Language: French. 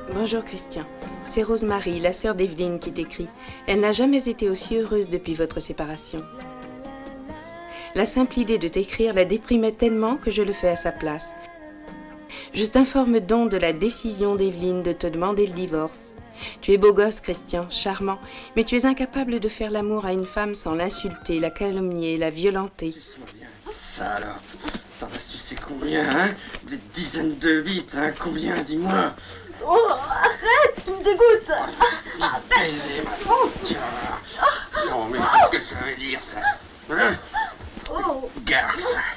Bonjour Christian. C'est Rosemary, la sœur d'Evelyne, qui t'écrit. Elle n'a jamais été aussi heureuse depuis votre séparation. La simple idée de t'écrire la déprimait tellement que je le fais à sa place. Je t'informe donc de la décision d'Evelyne de te demander le divorce. Tu es beau gosse, Christian, charmant, mais tu es incapable de faire l'amour à une femme sans l'insulter, la calomnier, la violenter. Ça alors, t'en as sucé combien, hein? Des dizaines de bites, hein? Combien, dis-moi? Oh, arrête, tu me dégoûtes. Baiser, maintenant, tiens. Non, mais qu'est-ce que ça veut dire, ça? Hein? Oh. Garce.